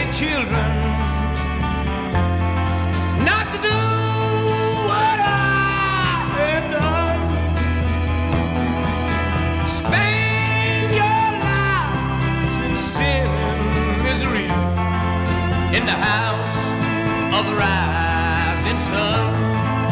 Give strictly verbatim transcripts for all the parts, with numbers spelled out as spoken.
children not to do what I have done. Spend your lives in sin and misery in the house of the rising sun.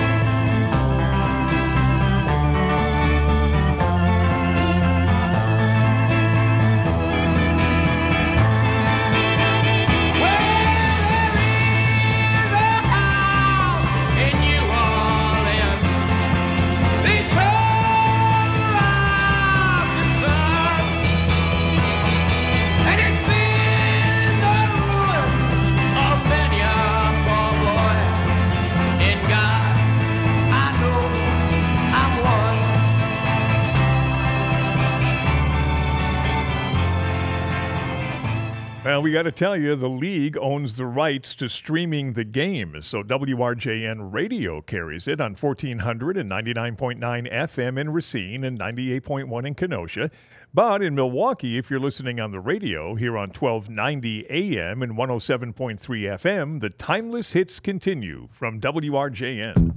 Well, we got to tell you, the league owns the rights to streaming the game, so W R J N Radio carries it on fourteen hundred and ninety-nine point nine F M in Racine and ninety-eight point one in Kenosha. But in Milwaukee, if you're listening on the radio, here on twelve ninety A M and one oh seven point three F M, the timeless hits continue from W R J N.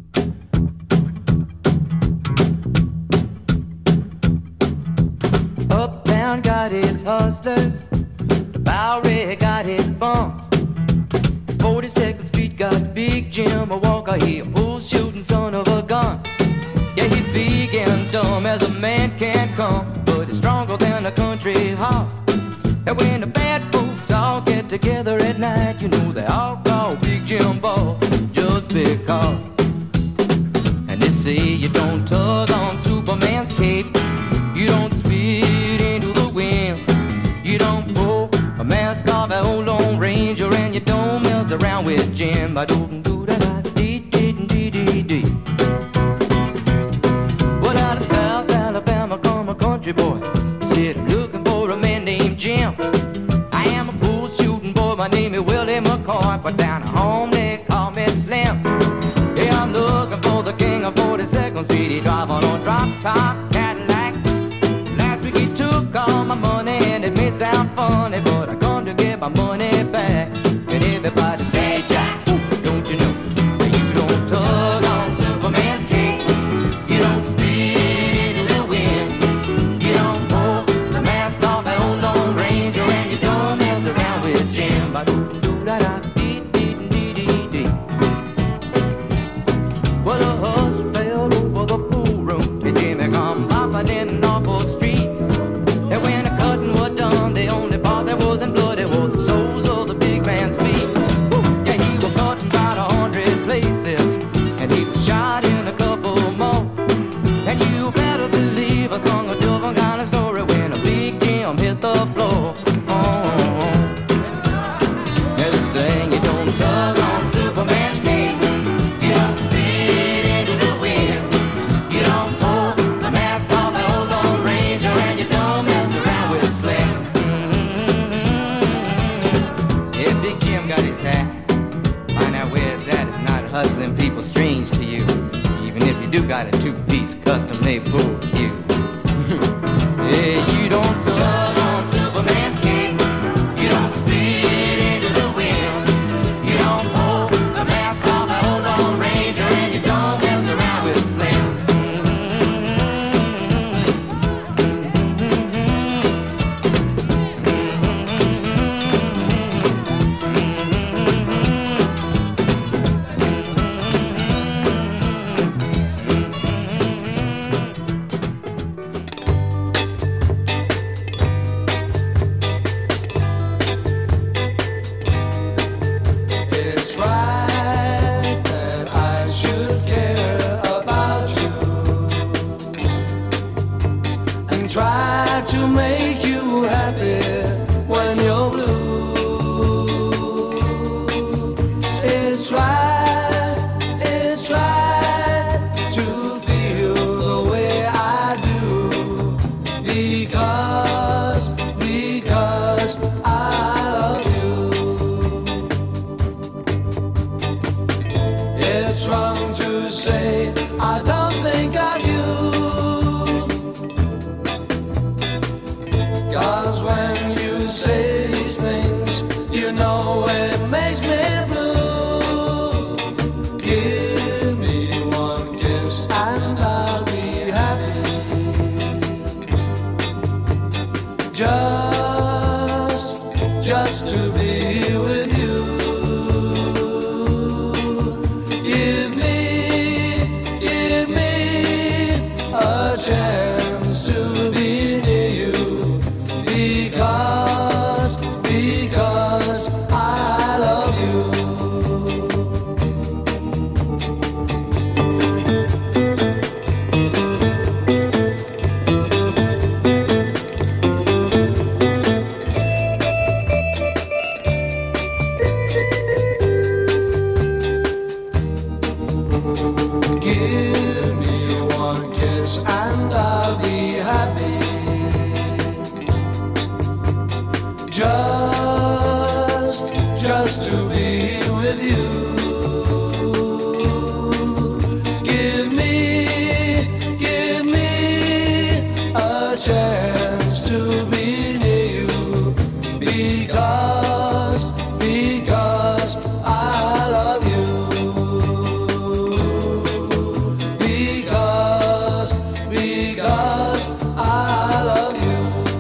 Uptown got its hustlers, Bowery got his bums, forty-second Street got Big Jim, a Walker, he a bull shooting son of a gun. Yeah, he big and dumb as a man can come, but he's stronger than a country horse. And when the bad folks all get together at night, you know they all call Big Jim Ball just because. And they say you don't tug on Superman's cape, you don't spit into the wind, you don't pull a mask off an old Lone Ranger, and you don't mess around with Jim. I don't do that. Dee dee dee dee dee. Well, out of South Alabama come a country boy, said I'm looking for a man named Jim. I am a bull shooting boy, my name is Willie McCoy, but down at home they call me Slim. Yeah, I'm looking for the king of forty-second Street. He drive on a drop top Cadillac. Last week he took all my money, and it may sound funny, but I come to get my money back. And everybody say, Jack, don't you know that you don't tug on Superman's cape, you don't spit into the wind, you don't pull the mask off an old Lone Ranger, and you don't mess around with Jim. Ba do do da da dee dee dee dee dee. Well, the hush fell over the pool room, and Jimmy come popping in off the street. And when the cutting was done, the only part that wasn't bloody was the soles of the big man's feet. Woo! Yeah, he was cut in about a hundred places, and he was shot in a couple more. And you better believe I sung a different kind of story when a Big Jim hit the floor. Oh, yeah, they saying you don't tug on Superman's cape, you don't spit into the wind, you don't pull the mask off an old Lone Ranger, and you don't mess around with Slim. Mm-hmm. Yeah, Big Jim got his hat. Find out where it's at. It's not hustling people strange to you, even if you do got a two-piece custom-made bull cue. Yeah, you don't tug on Superman's cape, you don't spit into the wind, you don't pull the mask off an old Lone Ranger, and you don't mess around with Slim. It's right that I should care about you and try to make you happy when you're blue. It's right, it's right to feel the way I do because, because I love you. It's wrong to say I don't think of you, 'cause when you say these things, you you know it makes me blue. Give me one kiss and I'll be happy. Just, just to be with you. Give me, give me a chance to be near you. Because, because I love you. Give me one kiss and I'll be happy. Just, just to be with you. Give me, give me a chance to be near you. Because, because I love you. Because, because I love you.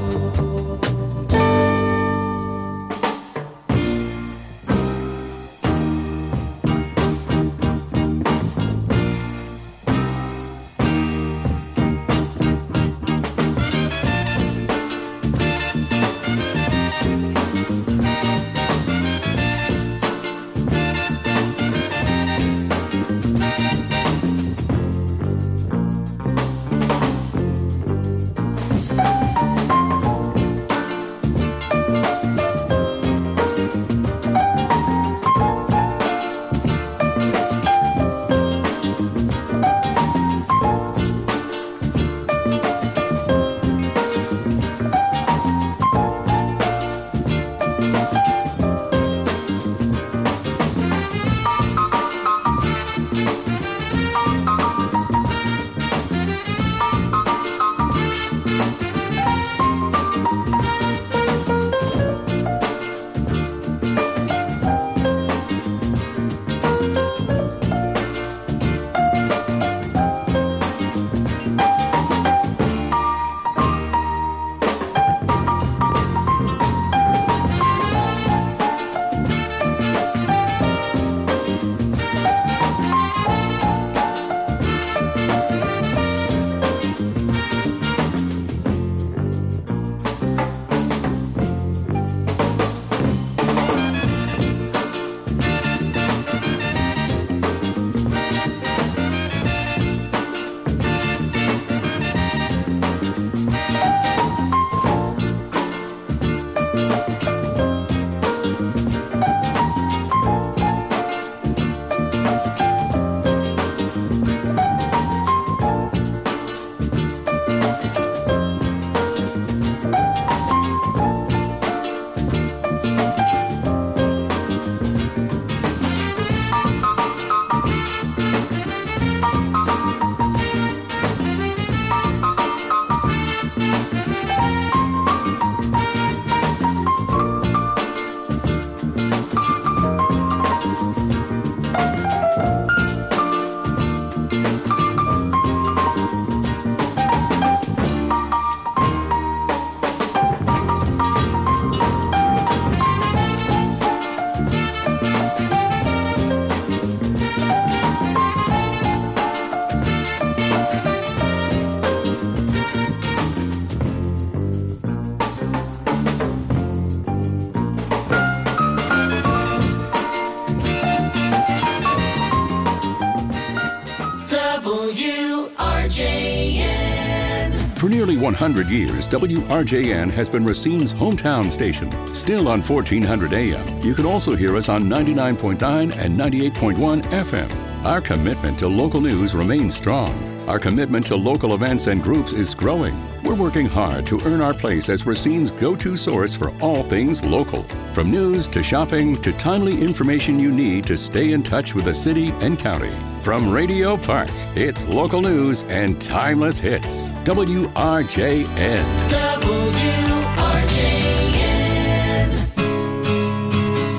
For nearly one hundred years, W R J N has been Racine's hometown station. Still on fourteen hundred A M, you can also hear us on ninety-nine point nine and ninety-eight point one F M. Our commitment to local news remains strong. Our commitment to local events and groups is growing. We're working hard to earn our place as Racine's go-to source for all things local. From news to shopping to timely information you need to stay in touch with the city and county. From Radio Park, it's local news and timeless hits. W R J N. W R J N.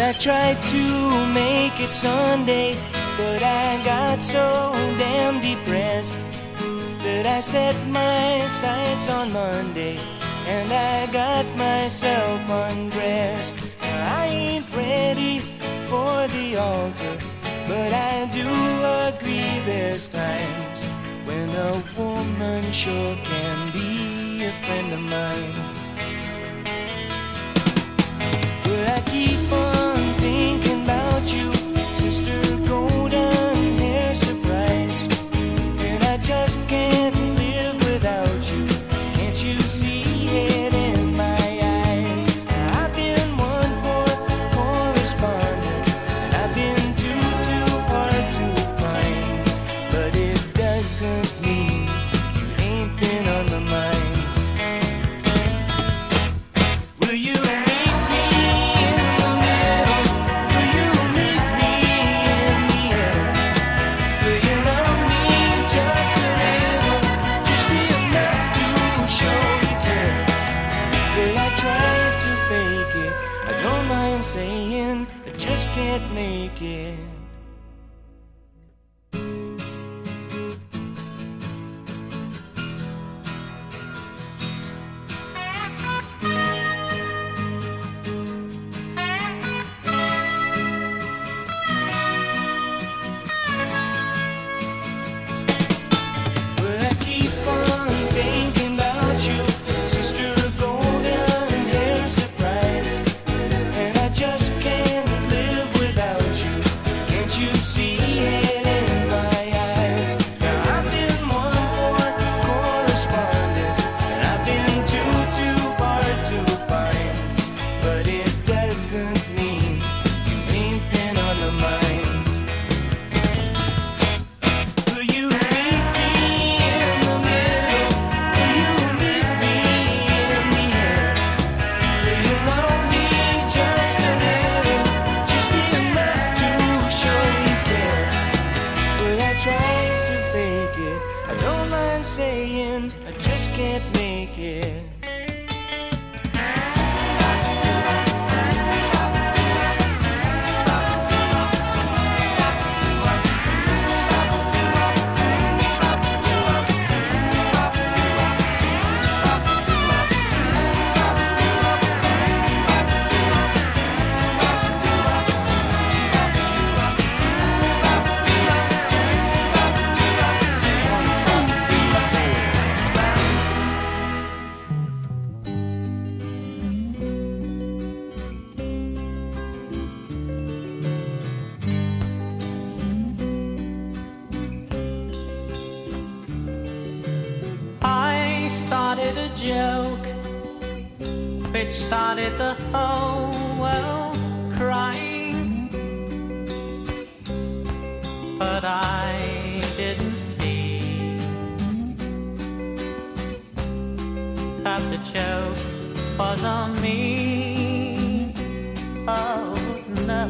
I tried to make it Sunday, but I got so damn depressed that I set my sights on Monday and I got myself undressed. I ain't ready for the altar, but I do agree there's times when a woman sure can be a friend of mine. But I keep on thinking about you, Sister Golden Hair Surprise, and I just can't live without you. Can't you see it in my eyes? I've been one poor correspondent, and I've been too, too hard to find, but it doesn't mean you ain't been on my mind. Will you meet me in the middle? Will you meet me in the air? Will you love me just a little, just enough to show you care? Well, I tried to fake it, I don't mind saying I just can't make it. But I keep on thinking about you, Sister Golden Hair Surprise, and I just can't live without you. Can't you see it in my eyes? Now I've been one poor correspondent, and I've been too, too hard to find, but it doesn't mean you ain't been on the mind. Will you meet me in the middle? Will you meet me in the air? Will you love me just a little, just enough to show you care? Well, I tried to fake it, I don't mind saying I just can't make it. I started a joke which started the whole world crying, but I didn't see that the joke was on me. Oh no,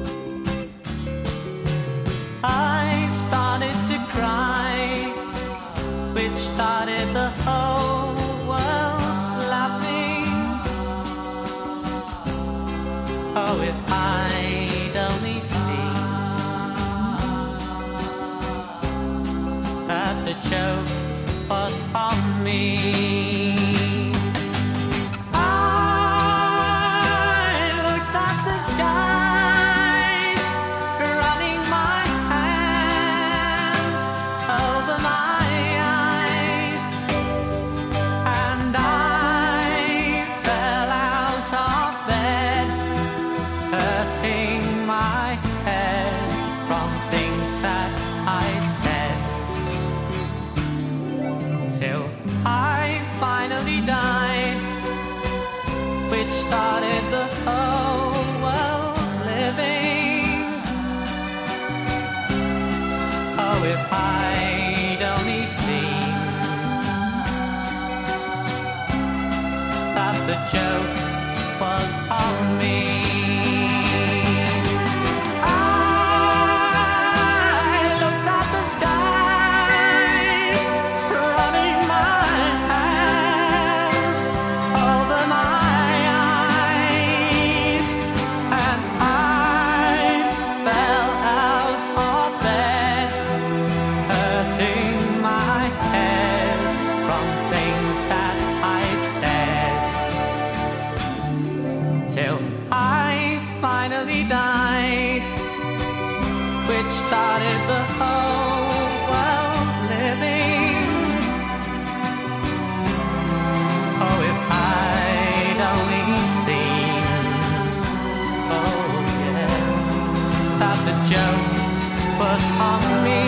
I started to cry, which started the whole world laughing. Oh, if I'd only seen that the joke was on me. I looked at the skies, running my hands over my eyes, and I fell out of bed, I finally died, which started the whole world living. Oh, if I'd only seen, oh yeah, that the joke was on me.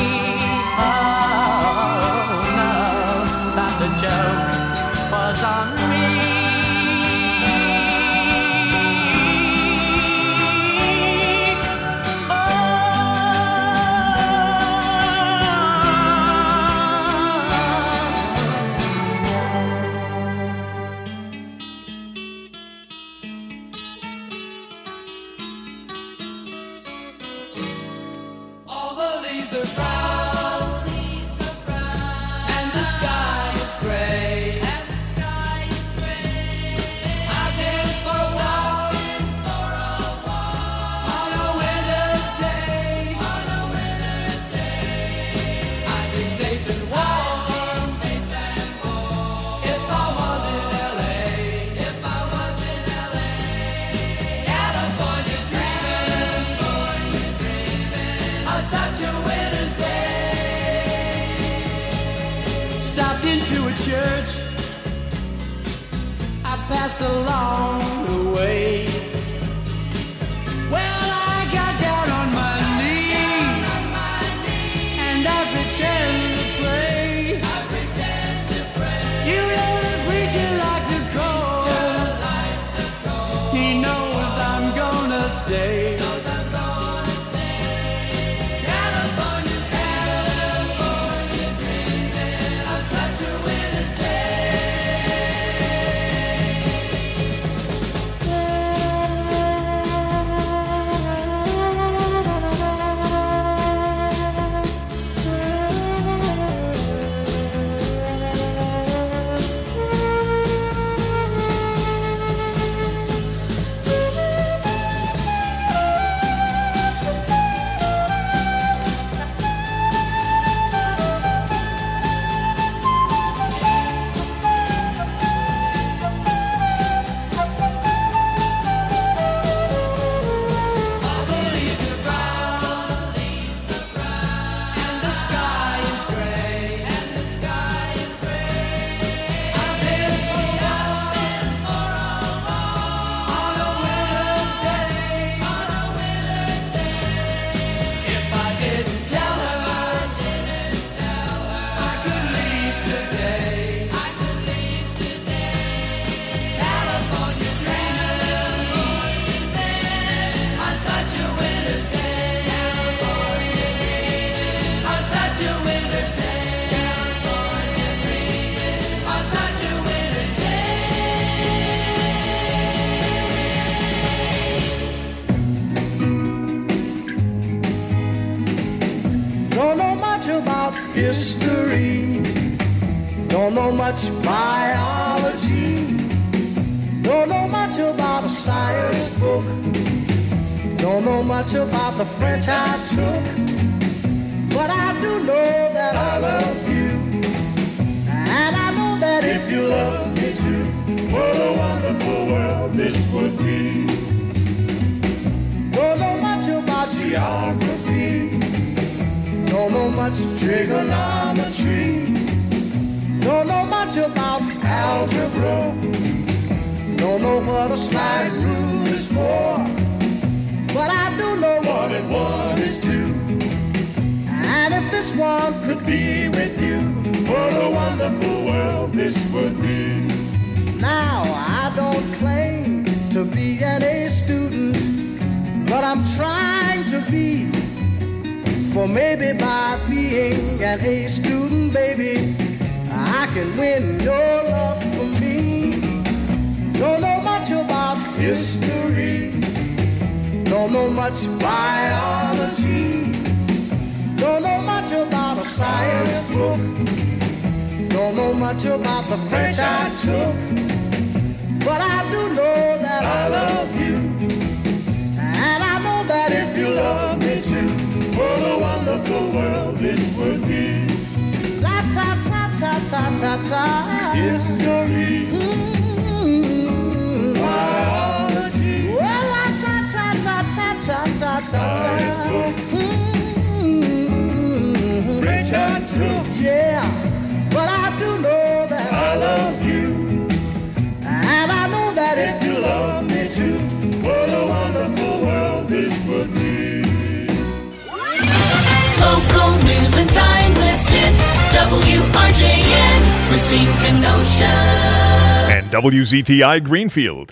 Oh no, that the joke was on me. All the leaves are brown, and the sky is gray. I've been for a walk on a winter's day. I'd be safe and warm if I was in L A. California dreaming on such a winter's day. Stopped into a church I passed along the way. Well, I got down on my knees and I pretend to pray. You know the preacher like the cold. He knows I'm gonna stay. California, California dreaming on such a winter's day. All the leaves are brown, and the sky is gray. I've been for a walk on a winter's day. If I didn't tell her, I could leave today. California dreaming on such a winter's day. On such a winter's day. California dreaming on such a winter's day. Don't know much about history. Don't know much biology. Don't know much about a science book. Don't know much about the French I took. But I do know that I love you. And I know that if you love me too, what a wonderful world this would be. Don't know much about geography. Don't know much trigonometry. Don't know much about algebra. Don't know what a slide rule is for. But I do know one and one is two. And if this one could be with you, what a wonderful world this would be. Now, I don't claim to be an A student, but I'm trying to be. For maybe by being an A student, baby, I can win your love for me. Don't know much about history. Don't know much biology. Don't know much about a science book. Don't know much about the French I took. But I do know that I love you. And I know that if you love me too, what a wonderful world this would be. La ta ta ta ta ta ta. History. Mm-hmm. Biology. Whoa. sunshine. Mm-hmm. French I took. Yeah, but I do know that I love you. and I know that If you love me too, what a wonderful world this would be. Local news and timeless hits. W R J N, Racine, Kenosha. And W Z T I Greenfield.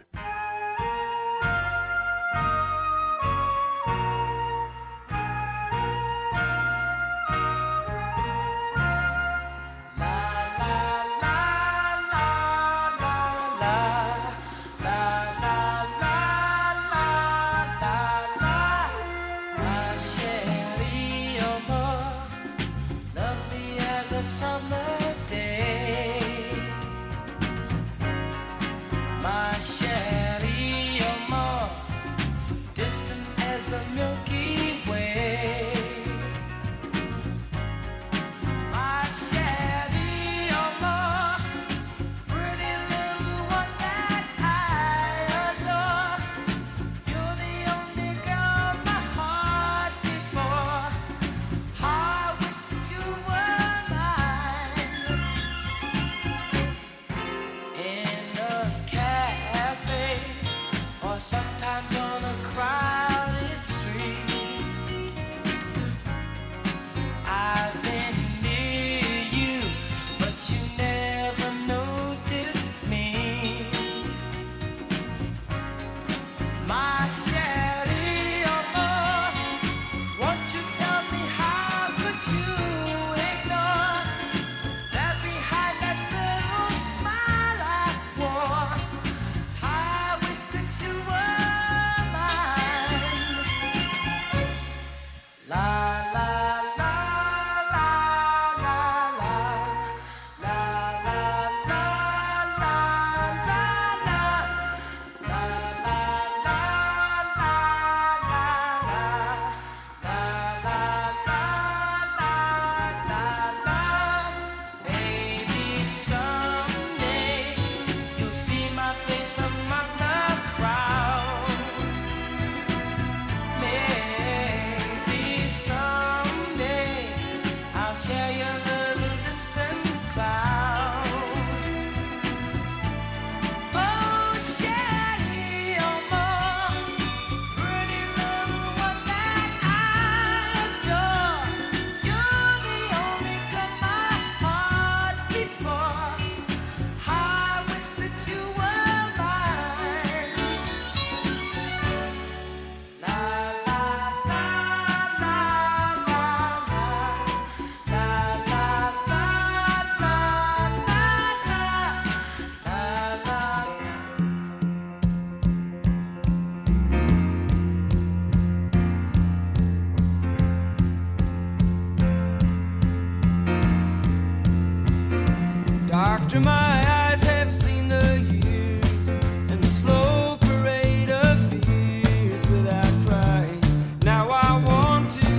Doctor, my eyes have seen the years and the slow parade of fears without crying. Now I want to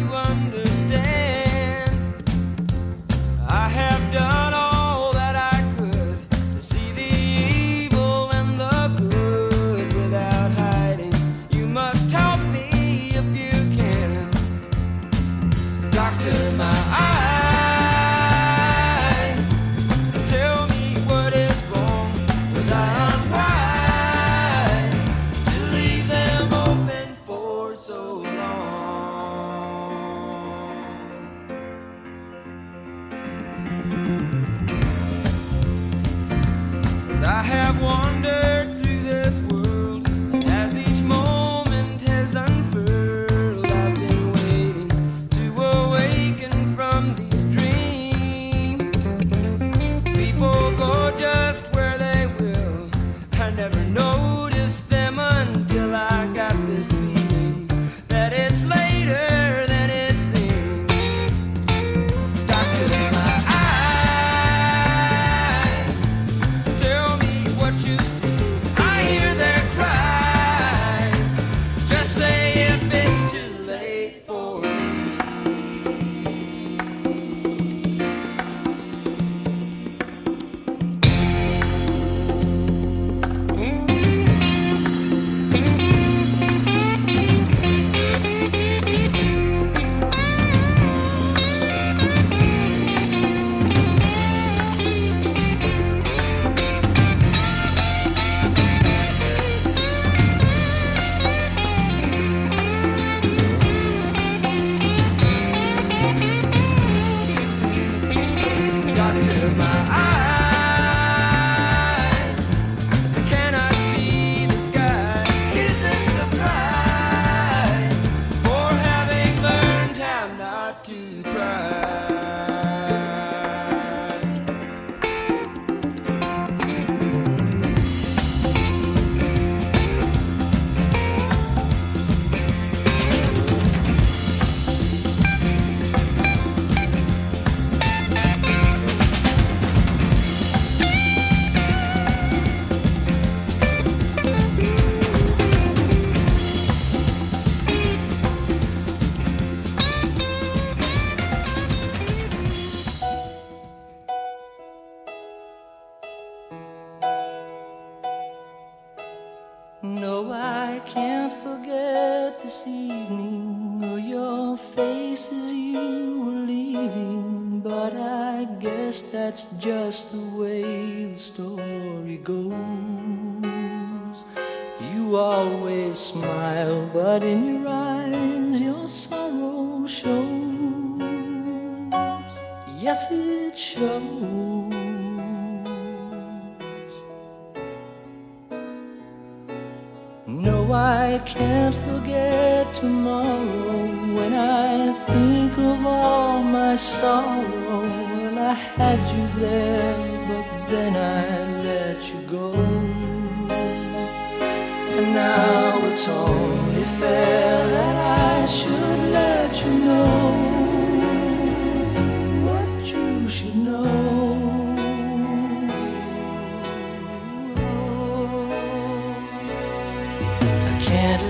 understand. I have done all that I could to see the evil and the good without hiding. You must help me if you can. Doctor, my eyes, tell me what it forget this evening or your face as you were leaving, but I guess that's just the way the story goes. You always smile, but in your eyes your sorrow shows. Yes, it shows. No, I can't forget tomorrow when I think of all my sorrow. Well, I had you there, but then I let you go. And now it's only fair that I should let you know what you should know. I can't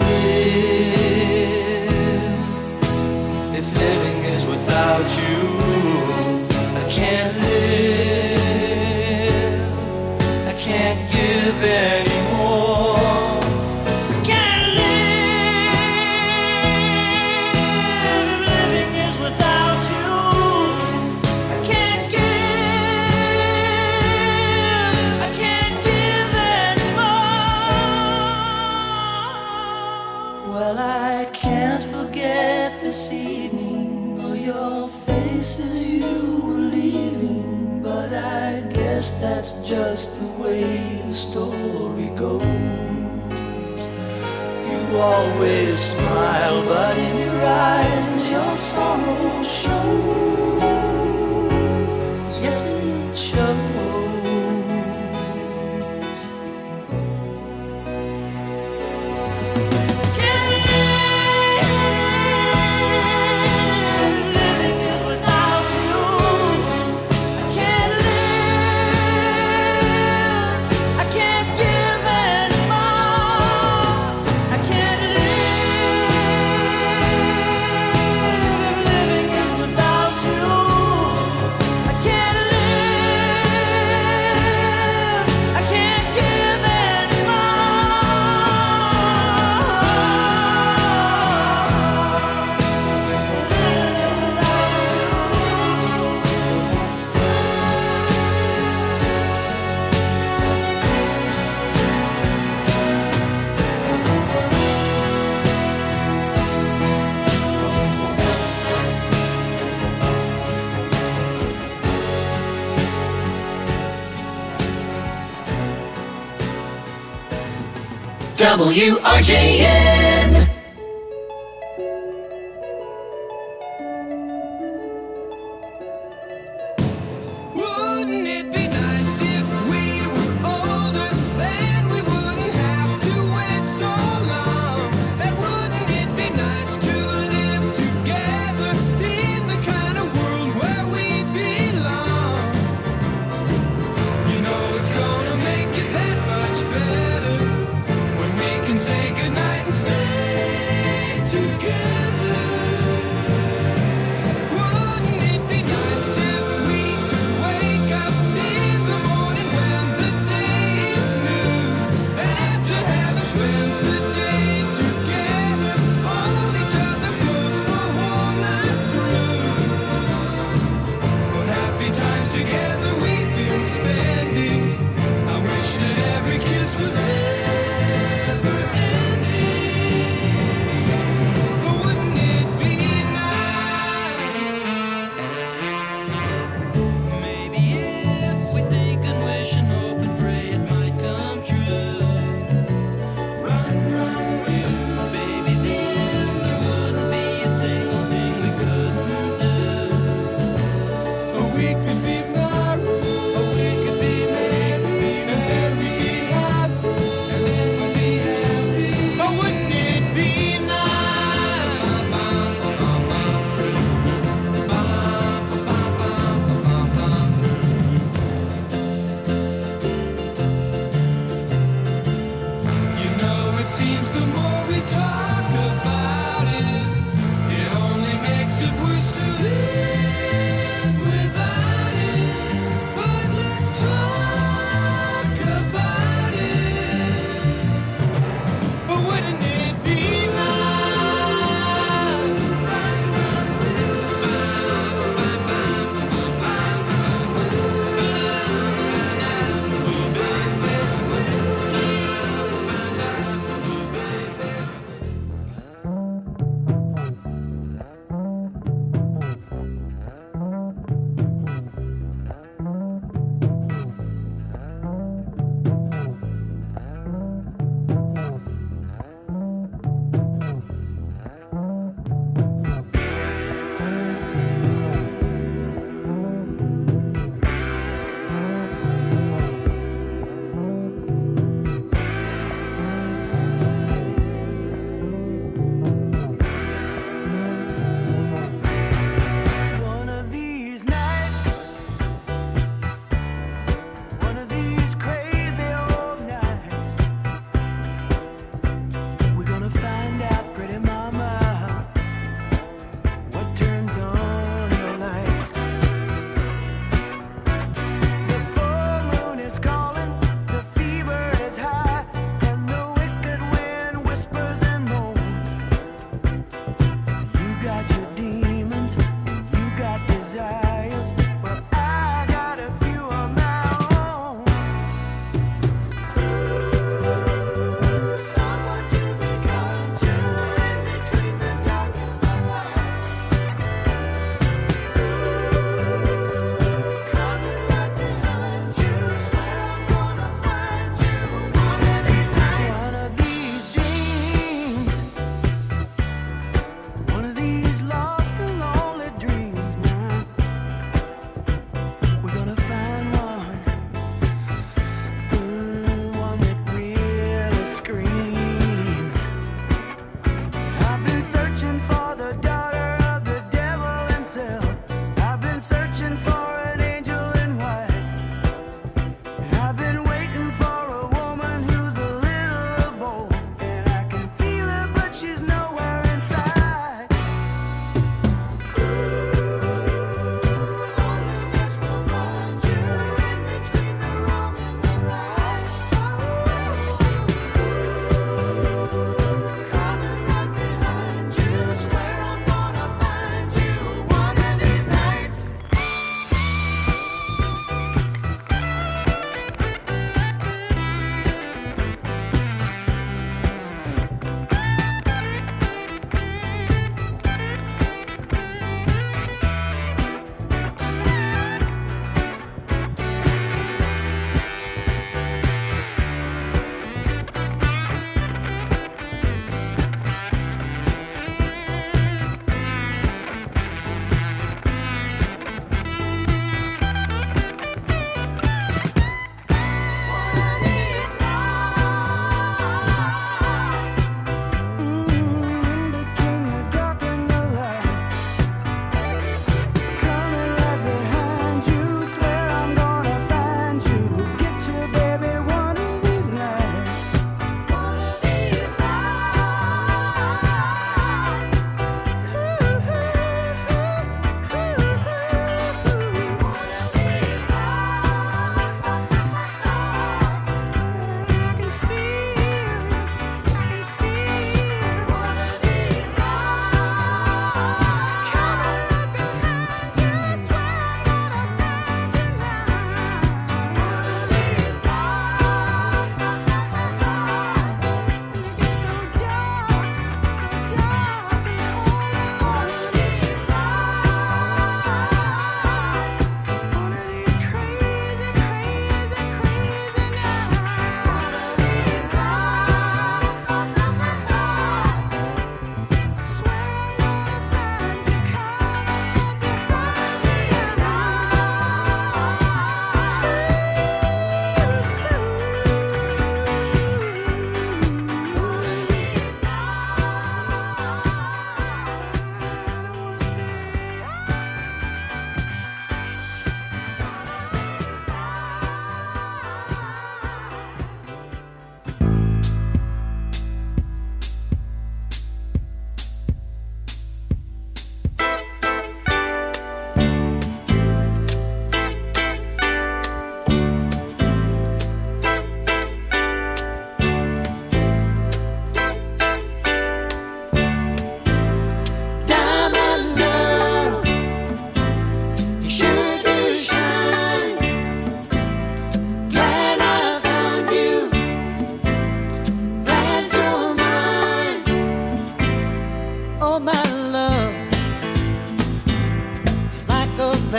live if living is without you. I can't live, I can't give anymore. This evening, or your face as you were leaving, but I guess that's just the way the story goes. You always smile, but in your eyes your sorrow shows. Yes, it shows. W R J N. Wouldn't it be nice if we were older, then we wouldn't have to wait so long? And wouldn't it be nice to live together in the kind of world where we belong? You know it's gonna make it that much better when we can say goodnight and stay.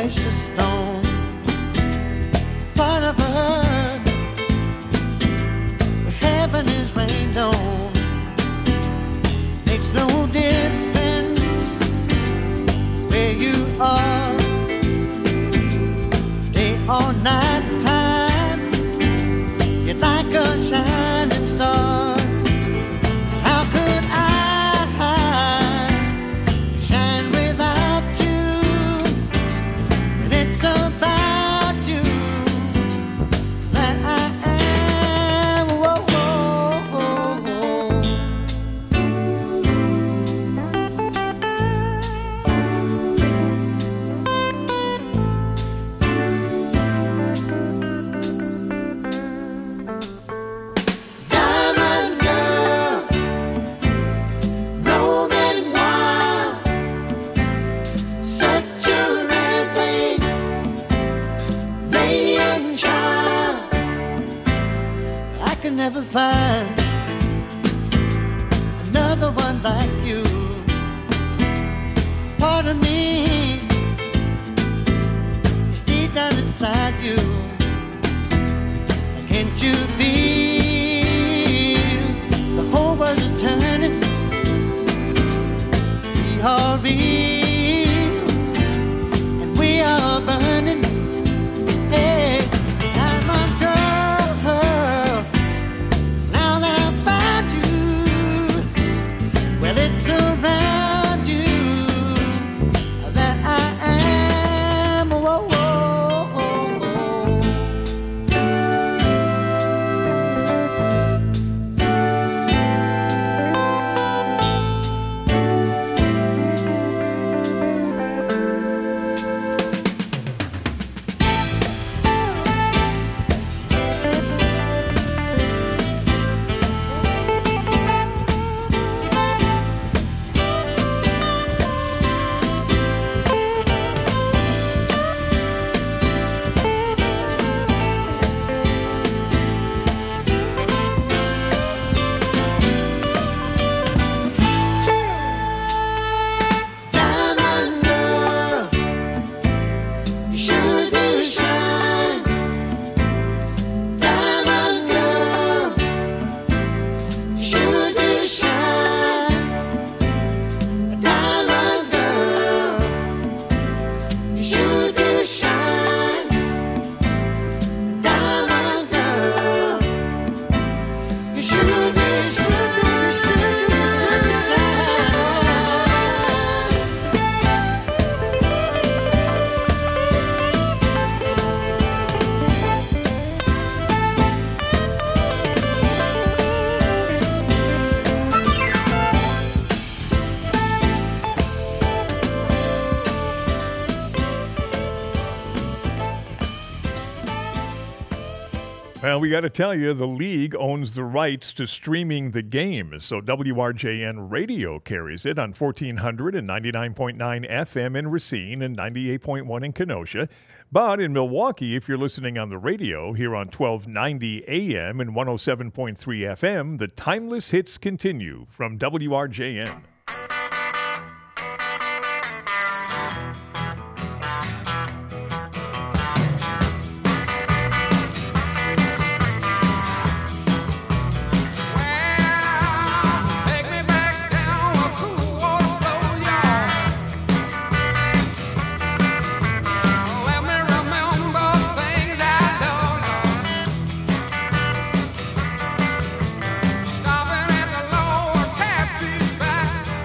precious stone, part of earth, where heaven is rained on. Makes no difference where you are, day or night time, you're like a shining star. How could I shine without you? And it's about you that I am. Whoa, whoa, whoa. Diamond girl, roaming wild, such a rare thing, radiant child. I can never find another one like you. Part of me is deep down inside you. And can't you feel the whole world is turning? We are real and we are burning. Hey, diamond girl, now that I found you, well, it's around you that I am. Whoa, whoa, whoa. Diamond girl, you sure do shine. Diamond girl, you sure do shine. Diamond girl, you sure do shine. Diamond girl, you sure do, sure do, sure do, sure do shine. Well, we got to tell you, the league owns the rights to streaming the game, so W R J N Radio carries it on fourteen hundred and ninety-nine point nine F M in Racine and ninety-eight point one in Kenosha. But in Milwaukee, if you're listening on the radio, here on twelve ninety A M and one oh seven point three F M, the timeless hits continue from W R J N. Take me back down a cool water flow, y'all. Let me remember things I don't know. Stopping at the lower Cafe back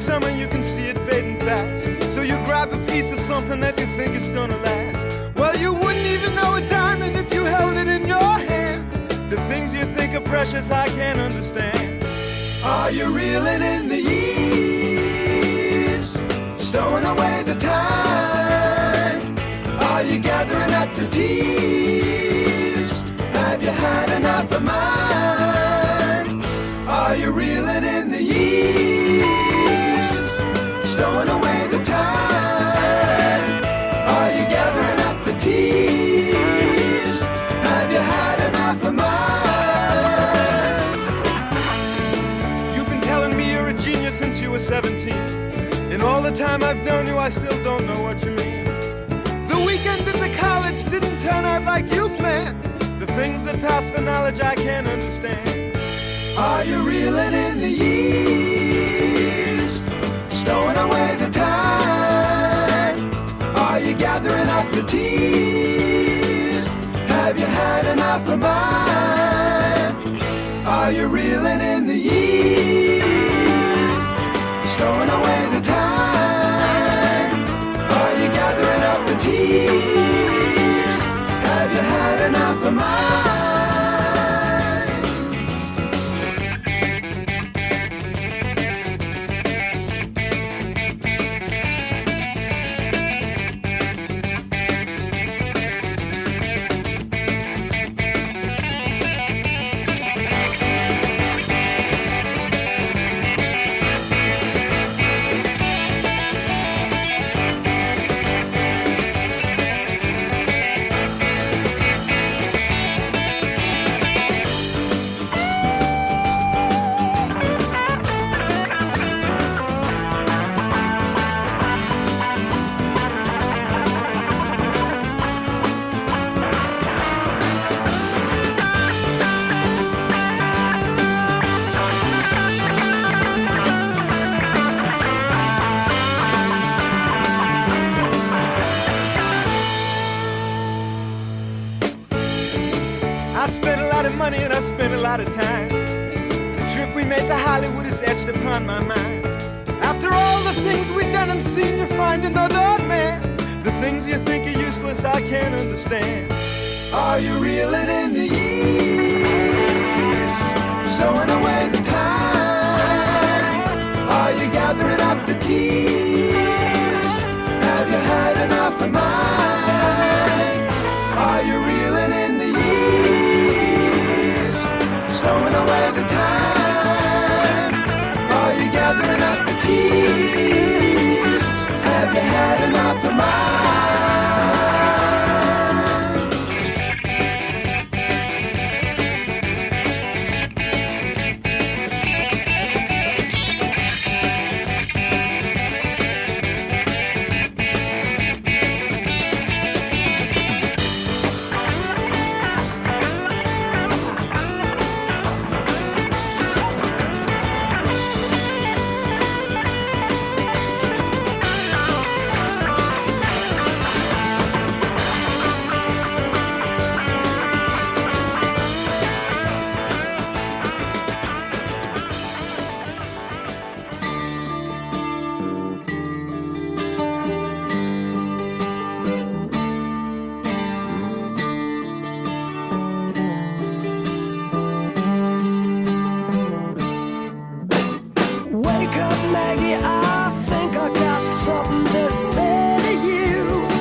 summer, you can see it fading fast. So you grab a piece of something that you think is gonna last. Well, you wouldn't even know a diamond if you held it in your hand. The things you think are precious, I can't understand. Are you reeling in the years, stowing away the time? Are you gathering up the tears? Have you had enough of mine? Are you reeling in the years, stowing away the time? Are you gathering up the tears? Have you had enough of mine? You've been telling me you're a genius since you were seventeen. In all the time I've known you, I still don't know what you mean. The weekend at the college didn't turn out like you planned. The things that pass for knowledge I can't understand. Are you reeling in the years, stowing away the time? Are you gathering up the tears? Have you had enough of mine? Are you reeling in the years, stowing away the time? Are you gathering up the tears? Have you had enough of mine? I spent a lot of money and I spent a lot of time. The trip we made to Hollywood is etched upon my mind. After all the things we've done and seen, you find another man. The things you think are useless, I can't understand. Are you reeling in the years, stowing away the time? Are you gathering up the tears? Have you had enough of mine? Are you reeling in the years, stowing away the time? Are you gathering up the tears? Have you had enough of mine? Wake up, Maggie, I think I got something to say to you.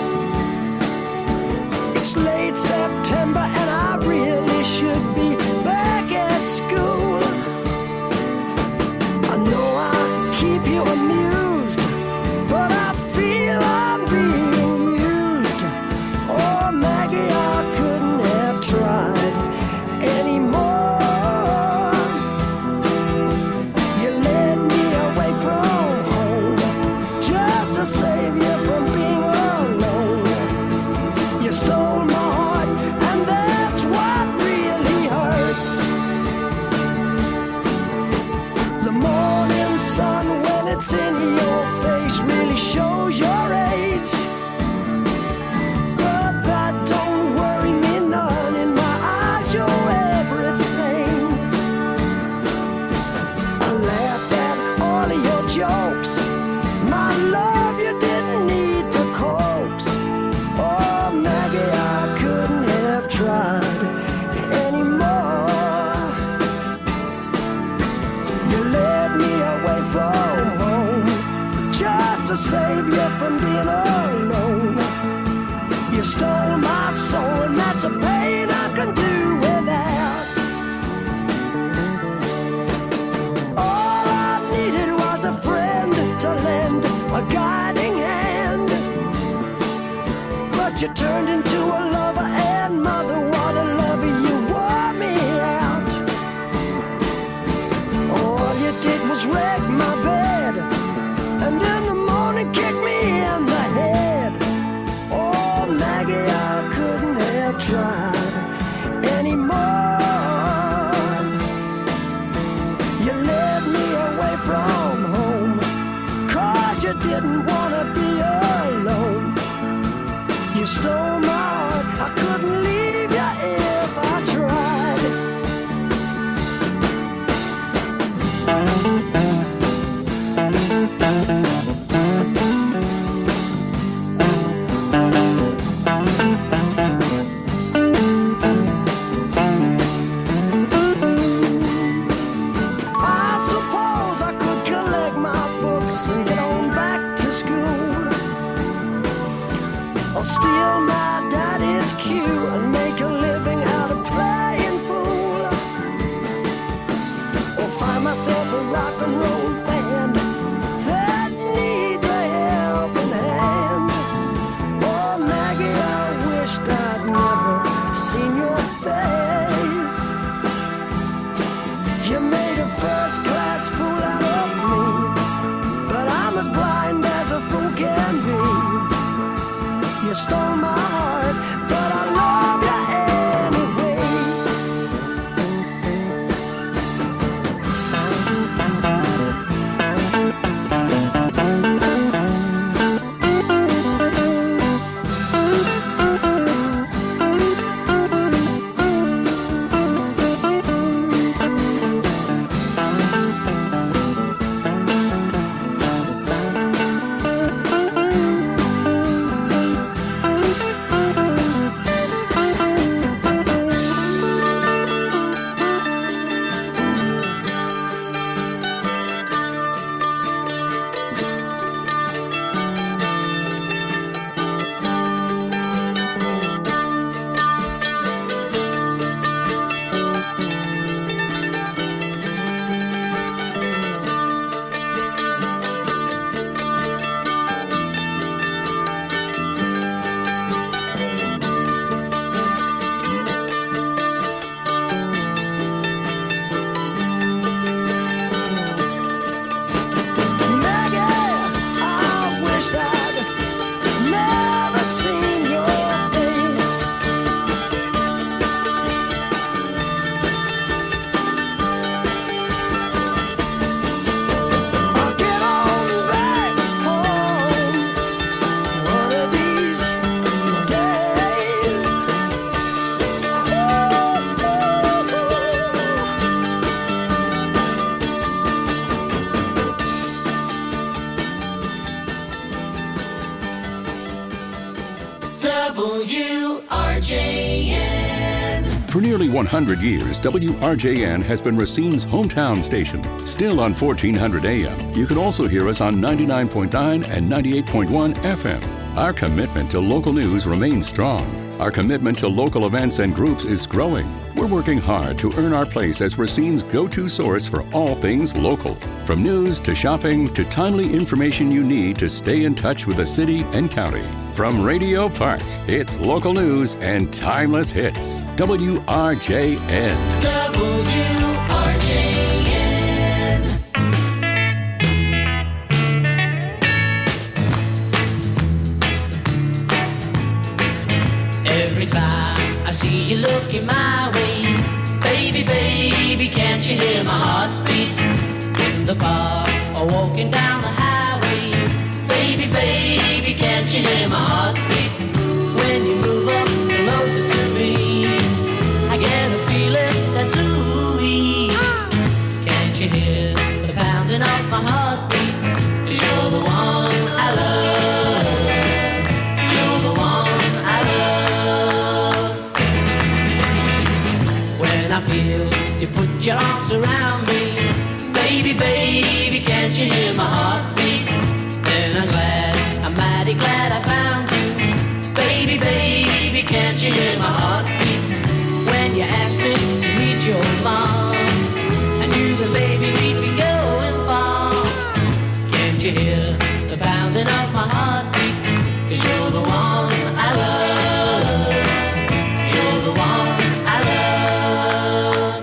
It's late September and I really should be back at school. I know I keep you amused, but I feel I'm being used. Oh, Maggie, I couldn't have tried anymore. To save you from being alone. You stole my heart, and that's what really hurts. The morning sun, when it's in your face, really shows your age. But that don't worry me none. In my eyes, you're everything. I laughed at all of your jokes. stole my soul, and that's a pain I can do without. All I needed was a friend to lend a guiding hand, but you turned into a lover and mother. What a lover, you wore me out. All you did was wreck my bed, and in the morning kick me in the head. Oh, Maggie, I couldn't have tried anymore. You led me away from home, 'cause you didn't want to be alone. You stole my heart, I couldn't leave you if I tried. I suppose I could collect my books and get on back to school, or steal my daddy's cue and make a living out of playing fool, or find myself a rock and roll band that needs a helping hand. Oh, Maggie, I wished I'd never seen your face. You made a first-class fool out of me, but I'm as blind as a fool can be. You stole my heart, but I love you anyway. W R J N. For nearly one hundred years, W R J N has been Racine's hometown station. Still on fourteen hundred A M, you can also hear us on ninety-nine point nine and ninety-eight point one F M. Our commitment to local news remains strong. Our commitment to local events and groups is growing. We're working hard to earn our place as Racine's go-to source for all things local. From news to shopping to timely information you need to stay in touch with the city and county. From Radio Park, it's local news and timeless hits. W R J N. W R J N. Every time I see you looking my way, baby, baby, can't you hear my heartbeat? In the park or walking down the highway, baby, baby, can't you hear my heartbeat? When you move up closer to me, I get a feeling that's ooey. Can't you hear the pounding of my heartbeat? 'Cause you're the one I love. You're the one I love. When I feel you put your arms around me, baby, baby, can't you hear my heartbeat? Then I'm glad, I'm mighty glad I found you. Baby, baby, can't you hear my heartbeat? When you asked me to meet your mom, I knew the baby we'd be going far. Can't you hear the pounding of my heartbeat? 'Cause you're the one I love. You're the one I love.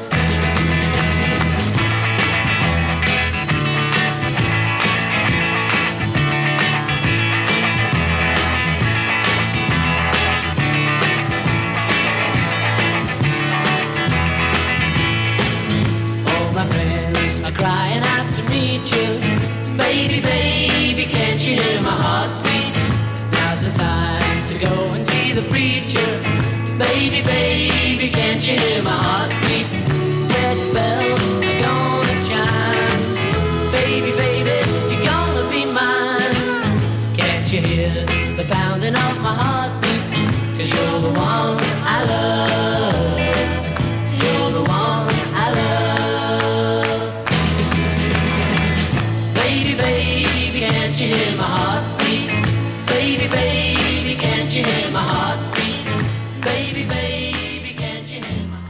All my friends are crying out to meet you. Baby, baby, can't you hear my heartbeat? Now's the time to go and see the preacher. Baby, baby, can't you hear my heartbeat? Wedding bells are gonna chime. Baby, baby, you're gonna be mine. Can't you hear the pounding of my heartbeat? 'Cause you're the one I love. You're the one I love. Baby, baby, can't you hear my heartbeat? Baby, baby, can't you hear my heartbeat? Baby, baby, can't you hear my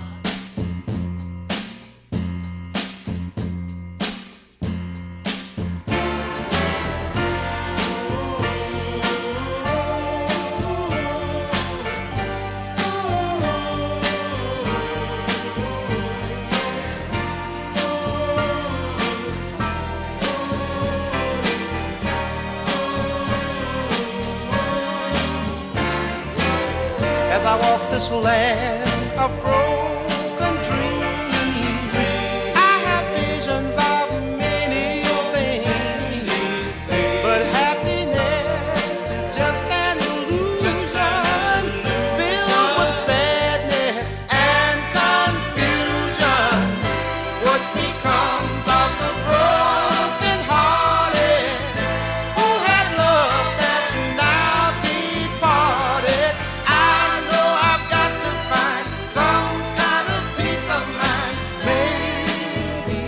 As I walk this land of broken dreams, I have visions of many things, but happiness is just an illusion, filled with sadness and confusion. What becomes of the broken hearted who had love that's now departed? I know I've got to find some kind of peace of mind, maybe.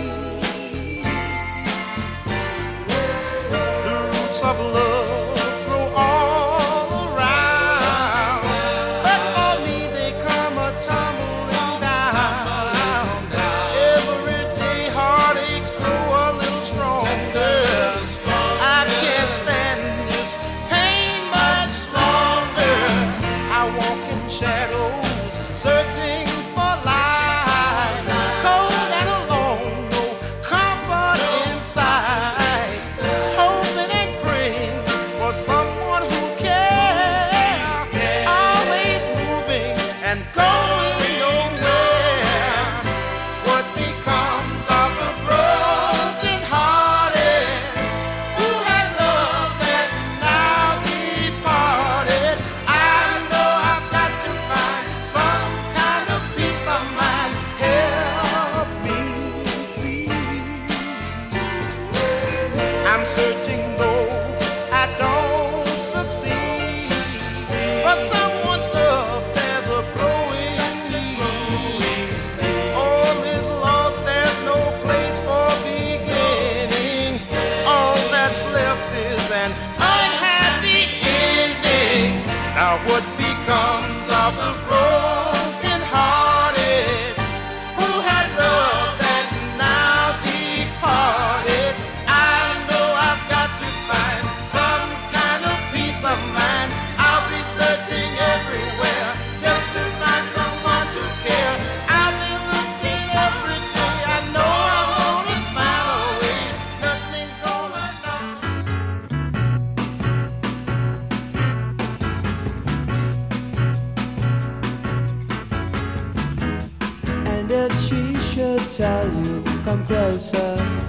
The roots of love grow all around, but for me they come a tumbling down. Every day heartaches grow a little stronger. I can't stand this pain much longer. I walk in shadows, searching for light, cold and alone, no comfort inside, hoping and praying for someone who cares, always moving and going nowhere. What becomes of the broken hearted who had love that's now departed? I know I've got to find some kind of peace of mind. Help me, please. I'm searching though I don't succeed, but someone's love there's a growing need. All is lost, there's no place for beginning. All that's left is an unhappy ending. Now what becomes of the broken hearted who had love that's now departed? I know I've got to find some kind of peace of mind. I'll be searching everywhere just to find someone to care. I've been looking every day. I know I'm gonna find a way. Nothing's gonna stop me. And if she should tell you, come closer.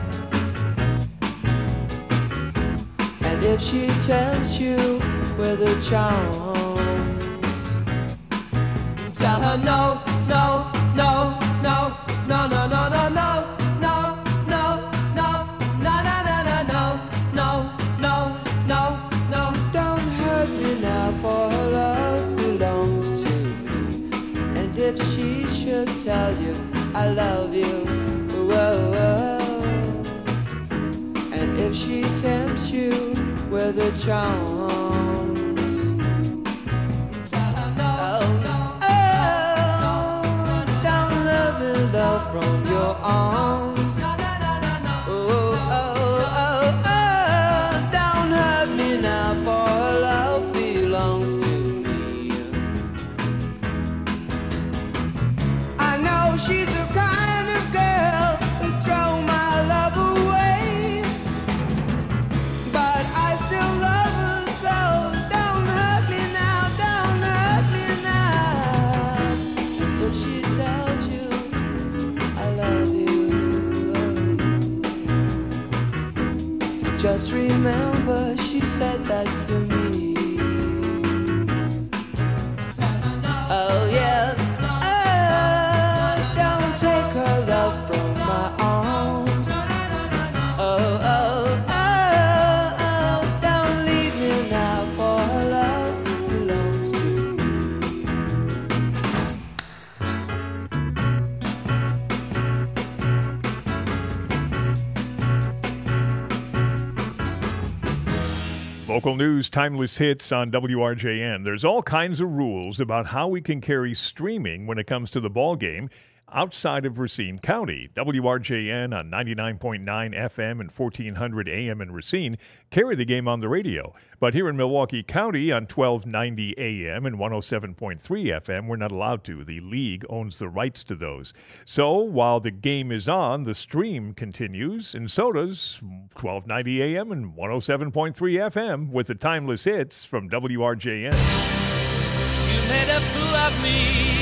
And if she tempts you with her charms, tell her no, no, no, no, no, no, no, no, no, no, no, no, no, no, no, no, no, no, no, no. Don't hurt me now, for her love belongs to me. And if she should tell you I love you, whoa, whoa. And if she tempts you with her charms, tell her no, just remember she said that to me. Oh yeah, oh, don't take her love from my arms. Oh, oh, oh, oh, don't leave me now, for her love belongs to Local news, timeless hits on W R J N. There's all kinds of rules about how we can carry streaming when it comes to the ball game outside of Racine County. W R J N on ninety-nine point nine F M and fourteen hundred A M in Racine carry the game on the radio. But here in Milwaukee County on twelve ninety A M and one oh seven point three F M, we're not allowed to. The league owns the rights to those. So while the game is on, the stream continues, and so does twelve ninety A M and one oh seven point three F M with the timeless hits from W R J N. You made a fool of me.